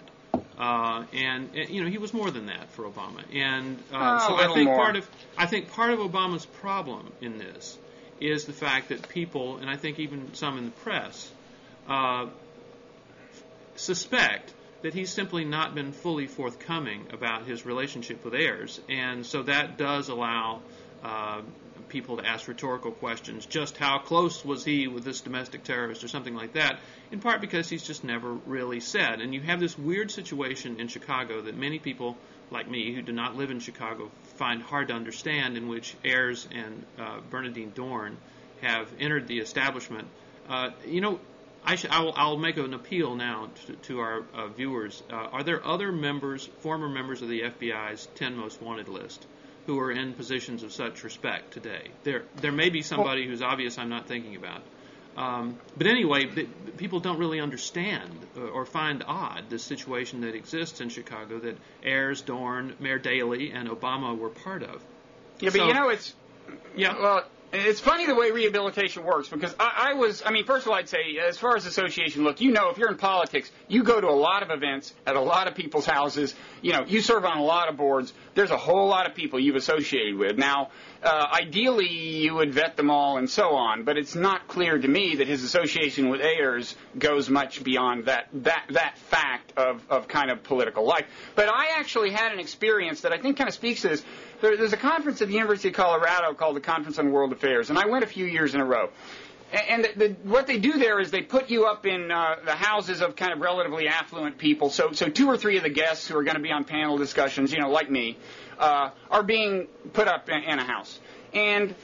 Uh, and, and you know, he was more than that for Obama. And uh, oh, so a little I think more. part of I think part of Obama's problem in this is the fact that people, and I think even some in the press, uh, suspect that he's simply not been fully forthcoming about his relationship with Ayers, and so that does allow uh, people to ask rhetorical questions. Just how close was he with this domestic terrorist or something like that, in part because he's just never really said. And you have this weird situation in Chicago that many people like me who do not live in Chicago find hard to understand, in which Ayers and uh, Bernardine Dorn have entered the establishment. Uh, you know, I sh- I'll, I'll make an appeal now to, to our uh, viewers. Uh, are there other members, former members of the F B I's ten Most Wanted list, who are in positions of such respect today? There, there may be somebody who's obvious I'm not thinking about. Um, but anyway, b- people don't really understand or, or find odd the situation that exists in Chicago that Ayers, Dorn, Mayor Daley, and Obama were part of. Yeah, but so, you know, it's yeah. Well, it's funny the way rehabilitation works, because I, I was, I mean, first of all, I'd say, as far as association, look, you know, if you're in politics, you go to a lot of events at a lot of people's houses. You know, you serve on a lot of boards. There's a whole lot of people you've associated with. Now, uh, ideally, you would vet them all and so on, but it's not clear to me that his association with Ayers goes much beyond that that that fact of, of kind of political life. But I actually had an experience that I think kind of speaks to this. There, there's a conference at the University of Colorado called the Conference on World Affairs, and I went a few years in a row. And the, the, what they do there is they put you up in uh, the houses of kind of relatively affluent people. So, so two or three of the guests who are going to be on panel discussions, you know, like me, uh, are being put up in, in a house. And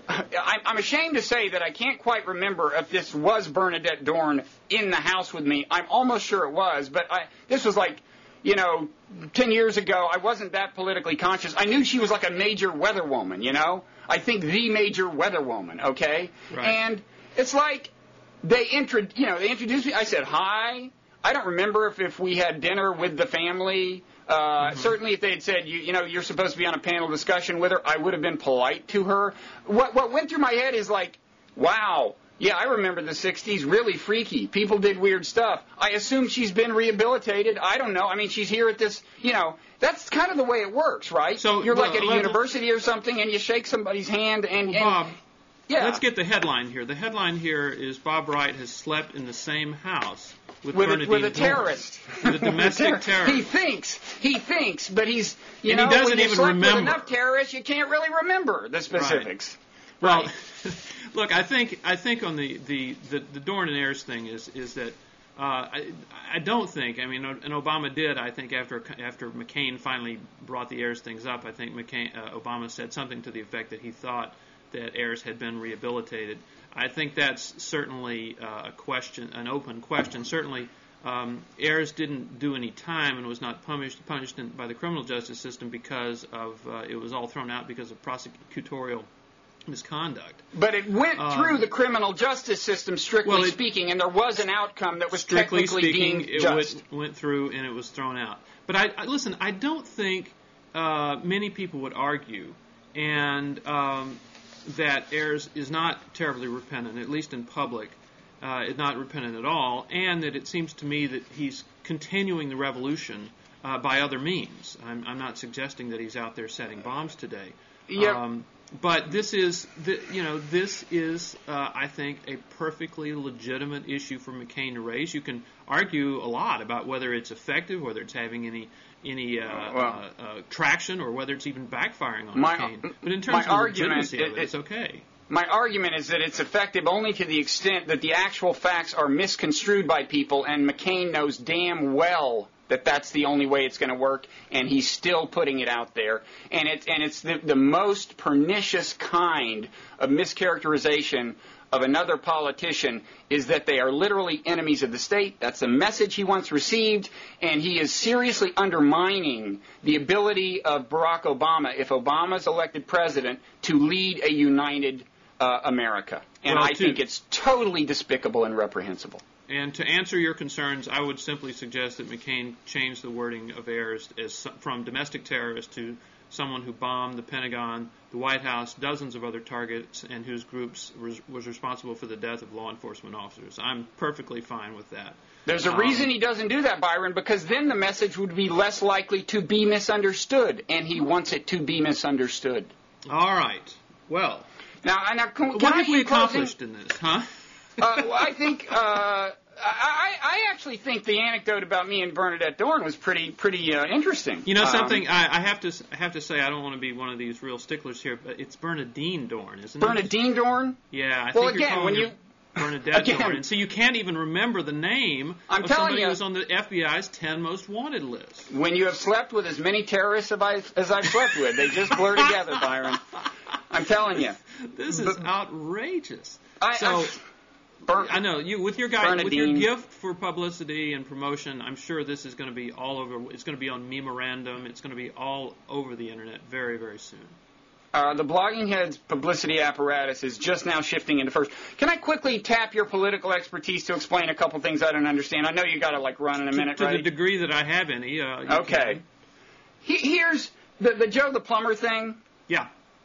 I, I'm ashamed to say that I can't quite remember if this was Bernadette Dorn in the house with me. I'm almost sure it was, but I, this was like, you know, ten years ago. I wasn't that politically conscious. I knew she was like a major weather woman, you know. I think the major weather woman, okay? Right. And it's like they intro, you know, they introduced me. I said hi. I don't remember if, if we had dinner with the family. Uh, mm-hmm. Certainly, if they had said, you, you know, you're supposed to be on a panel discussion with her, I would have been polite to her. What what went through my head is like, wow, yeah, I remember the sixties, really freaky. People did weird stuff. I assume she's been rehabilitated. I don't know. I mean, she's here at this, you know, that's kind of the way it works, right? So you're well, like at a well, university or something, and you shake somebody's hand, and, well, and Bob, yeah. Let's get the headline here. The headline here is Bob Wright has slept in the same house with with Bernadine a, with a Dorn, terrorist, with a domestic terrorist. He thinks, he thinks, but he's, you And know, he doesn't when you even slept remember. with enough terrorists, you can't really remember the specifics. Well, Right. look, I think I think on the the, the, the Dorn and Ayers thing is is that uh, I I don't think I mean and Obama did I think after after McCain finally brought the Ayers things up, I think McCain uh, Obama said something to the effect that he thought that Ayers had been rehabilitated. I think that's certainly uh, a question, an open question. Certainly, um, Ayers didn't do any time and was not punished punished in, by the criminal justice system because of uh, it was all thrown out because of prosecutorial misconduct. But it went Um, through the criminal justice system, strictly well, it- speaking, and there was an outcome that was Strictly technically speaking, deemed it just. went, went through and it was thrown out. But I, I listen. I don't think uh, many people would argue, and um, that Ayers is not terribly repentant, at least in public, uh, is not repentant at all, and that it seems to me that he's continuing the revolution uh, by other means. I'm, I'm not suggesting that he's out there setting bombs today. Yep. Um, but this is, the, you know, this is, uh, I think, a perfectly legitimate issue for McCain to raise. You can argue a lot about whether it's effective, whether it's having any any uh, Well, uh, uh, traction, or whether it's even backfiring on my- McCain. But in my terms of the argument, legitimacy of it- it, it's it- okay. My argument is that it's effective only to the extent that the actual facts are misconstrued by people, and McCain knows damn well that that's the only way it's going to work, and he's still putting it out there. And it's and it's the, the most pernicious kind of mischaracterization of another politician is that they are literally enemies of the state. That's the message he once received, and he is seriously undermining the ability of Barack Obama, if Obama is elected president, to lead a united uh, America. And Well, I to- think it's totally despicable and reprehensible. And to answer your concerns, I would simply suggest that McCain change the wording of Ayers as some- from domestic terrorist to someone who bombed the Pentagon, the White House, dozens of other targets, and whose groups was, was responsible for the death of law enforcement officers. I'm perfectly fine with that. There's a Um, reason he doesn't do that, Byron, because then the message would be less likely to be misunderstood, and he wants it to be misunderstood. All right. Well, Now, now can, can what I have we in closing- accomplished in this, huh? uh, well, I think uh, I, I actually think the anecdote about me and Bernadette Dorn was pretty pretty uh, interesting. You know something? Um, I, I have to I have to say I don't want to be one of these real sticklers here, but it's Bernadine Dorn, isn't Bernadine it? Dorn? Yeah, I well, think again, you're calling when her you Bernadette again, Dorn, and so you can't even remember the name I'm of telling somebody you, who's on the F B I's ten most wanted list. When you have slept with as many terrorists as I've, as I've slept with, they just blur together, Byron. I'm telling you. This is but, outrageous. I, so. I, Ber- I know you with your guy Bernadine. with your gift for publicity and promotion. I'm sure this is going to be all over. It's going to be on Memorandum. It's going to be all over the internet very, very soon. Uh, the Blogging Heads publicity apparatus is just now shifting into first. Can I quickly tap your political expertise to explain a couple things I don't understand? I know you got to like run in a minute, to, to right? To the degree that I have any. Uh, okay. He, here's the the Joe the Plumber thing. Yeah.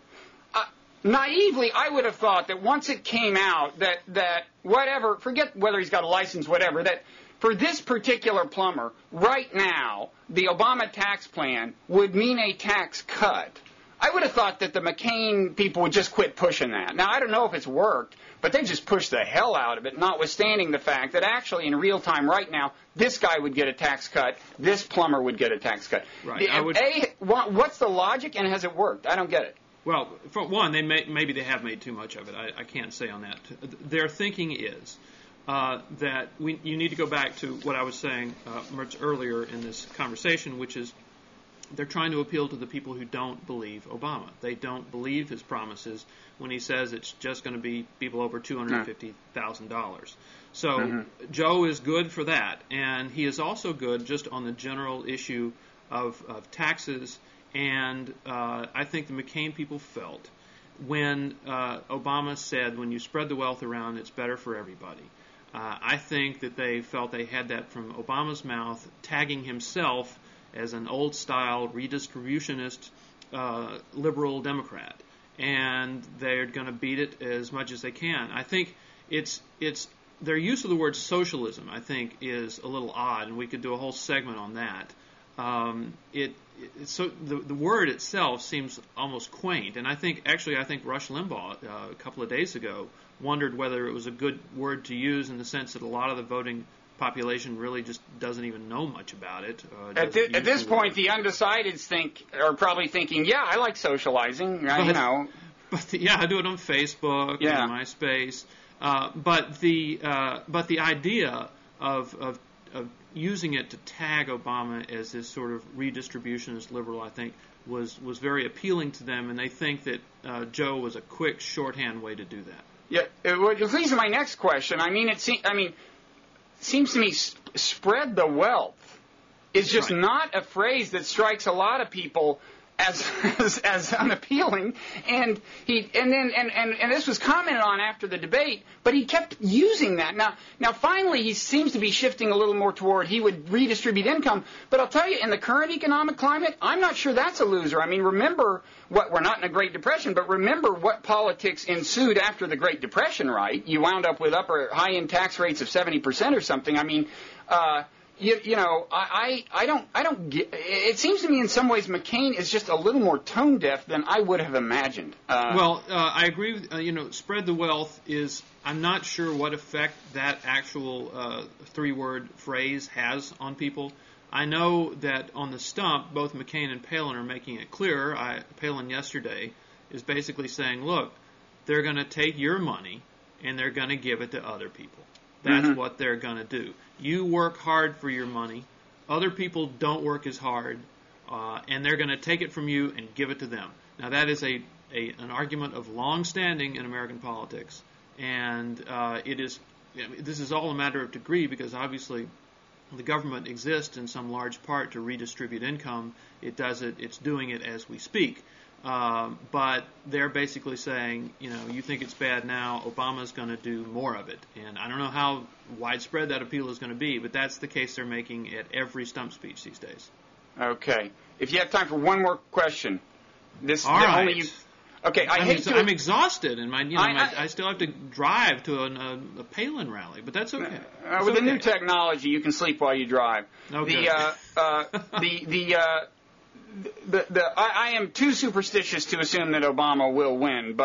Naively, I would have thought that once it came out that, that whatever, forget whether he's got a license, whatever, that for this particular plumber, right now, the Obama tax plan would mean a tax cut. I would have thought that the McCain people would just quit pushing that. Now, I don't know if it's worked, but they just pushed the hell out of it, notwithstanding the fact that actually in real time right now, this guy would get a tax cut, this plumber would get a tax cut. Right. The, I would... A, what's the logic and has it worked? I don't get it. Well, for one, they may, maybe they have made too much of it. I, I can't say on that. Their thinking is uh, that we, you need to go back to what I was saying uh, much earlier in this conversation, which is they're trying to appeal to the people who don't believe Obama. They don't believe his promises when he says it's just going to be people over two hundred fifty thousand dollars. So mm-hmm. Joe is good for that, and he is also good just on the general issue of, of taxes. And uh, I think the McCain people felt when uh, Obama said, when you spread the wealth around, it's better for everybody. Uh, I think that they felt they had that from Obama's mouth, tagging himself as an old-style redistributionist uh, liberal Democrat. And they're going to beat it as much as they can. I think it's it's their use of the word socialism, I think, is a little odd, and we could do a whole segment on that. Um, it, it so the the word itself seems almost quaint, and I think actually I think Rush Limbaugh uh, a couple of days ago wondered whether it was a good word to use in the sense that a lot of the voting population really just doesn't even know much about it. Uh, at, th- at this the point, the undecideds think are probably thinking, yeah, I like socializing, right? But, you know. But the, yeah, I do it on Facebook, yeah. and MySpace. Uh, but the uh, but the idea of of of using it to tag Obama as this sort of redistributionist liberal, I think, was, was very appealing to them, and they think that uh, Joe was a quick shorthand way to do that. Yeah, it, well, it leads to my next question. I mean, it se- I mean, seems to me sp- spread the wealth is just right. not a phrase that strikes a lot of people as as, as unappealing, and he and then and, and, and this was commented on after the debate, but he kept using that. Now now finally he seems to be shifting a little more toward he would redistribute income, but I'll tell you, in the current economic climate, I'm not sure that's a loser. I mean, remember what we're not in a Great Depression, but remember what politics ensued after the Great Depression, right? You wound up with upper high-end tax rates of seventy percent or something. I mean, uh You, you know, I, I don't, I don't get, it seems to me in some ways McCain is just a little more tone deaf than I would have imagined. Uh, well, uh, I agree with, uh, you know, spread the wealth is, I'm not sure what effect that actual uh, three-word phrase has on people. I know that on the stump, both McCain and Palin are making it clear. I, Palin yesterday is basically saying, look, they're going to take your money and they're going to give it to other people. That's mm-hmm. what they're going to do. You work hard for your money. Other people don't work as hard, uh, and they're going to take it from you and give it to them. Now, that is a, a an argument of long standing in American politics, and uh, it is you know, this is all a matter of degree because obviously the government exists in some large part to redistribute income. It does it. It's doing it as we speak. Um, but they're basically saying, you know, you think it's bad now, Obama's going to do more of it. And I don't know how widespread that appeal is going to be, but that's the case they're making at every stump speech these days. Okay. If you have time for one more question. This All the right. Only you, okay, I I'm, hate ex- to... I'm exhausted, and my, you know, I, my, I, I still have to drive to an, a, a Palin rally, but that's okay. Uh, with okay. the new technology, you can sleep while you drive. Okay. The, uh, uh, the, the, uh, The, the, I, I am too superstitious to assume that Obama will win, but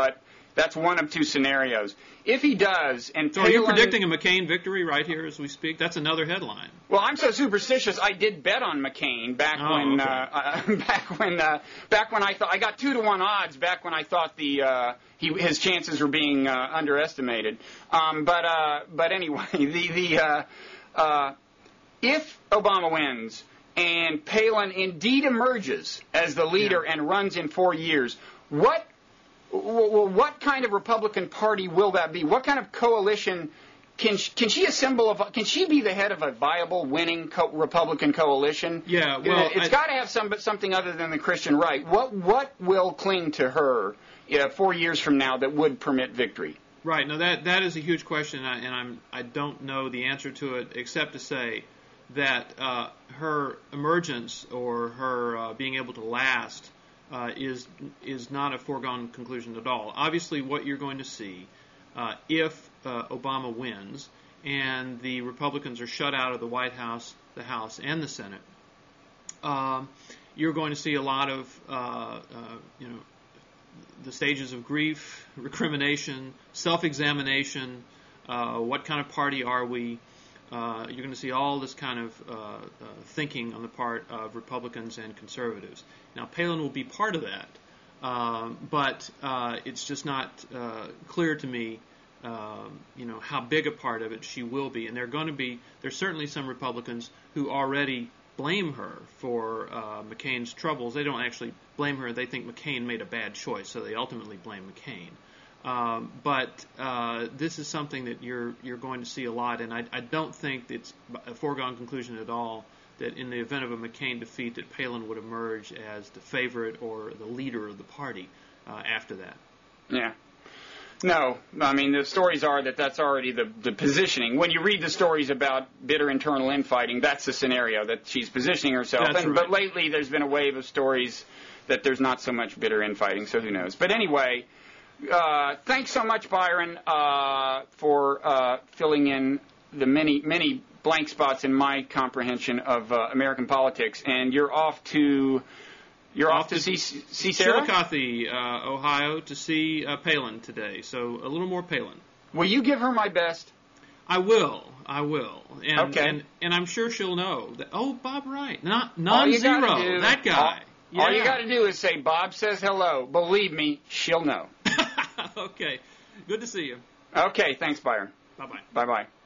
That's one of two scenarios. If he does, and so Palin, are you predicting a McCain victory right here as we speak? That's another headline. Well, I'm so superstitious. I did bet on McCain back Oh, when, okay. uh, uh, back when, uh, back when I thought I got two to one odds. Back when I thought the uh, he, his chances were being uh, underestimated. Um, but uh, but anyway, the the uh, uh, if Obama wins and Palin indeed emerges as the leader Yeah. and runs in four years, what well, what kind of Republican Party will that be? What kind of coalition can she, can she assemble? A, can she be the head of a viable, winning co- Republican coalition? Yeah, well, it's I- got to have some something other than the Christian right. What what will cling to her uh, four years from now that would permit victory? Right. Now that that is a huge question, and I'm I don't know the answer to it except to say that uh, her emergence or her uh, being able to last uh, is is not a foregone conclusion at all. Obviously, what you're going to see uh, if uh, Obama wins and the Republicans are shut out of the White House, the House, and the Senate, um, you're going to see a lot of uh, uh, you know. the stages of grief, recrimination, self-examination, uh, what kind of party are we? Uh, you're going to see all this kind of uh, uh, thinking on the part of Republicans and conservatives. Now, Palin will be part of that, um, but uh, it's just not uh, clear to me, um, you know, how big a part of it she will be. And there are going to be, there's certainly some Republicans who already blame her for uh, McCain's troubles. They don't actually blame her. They think McCain made a bad choice, so they ultimately blame McCain. Um, but uh, this is something that you're you're going to see a lot, and I, I don't think it's a foregone conclusion at all that in the event of a McCain defeat that Palin would emerge as the favorite or the leader of the party uh, after that. Yeah. No, I mean, the stories are that that's already the, the positioning. When you read the stories about bitter internal infighting, that's the scenario that she's positioning herself. That's And, right. But lately there's been a wave of stories that there's not so much bitter infighting, so who knows. But anyway, uh, thanks so much, Byron, uh, for uh, filling in the many, many blank spots in my comprehension of uh, American politics. And you're off to... You're off, Off to, to see, see Sarah? Chillicothe, uh, Ohio, to see uh, Palin today. So a little more Palin. Will you give her my best? I will. I will. And, Okay. And, and I'm sure she'll know that. Oh, Bob Wright, not All you gotta non-zero. do- That guy. All, all you Yeah. got to do is say, Bob says hello. Believe me, she'll know. Okay. Good to see you. Okay, thanks, Byron. Bye bye. Bye-bye.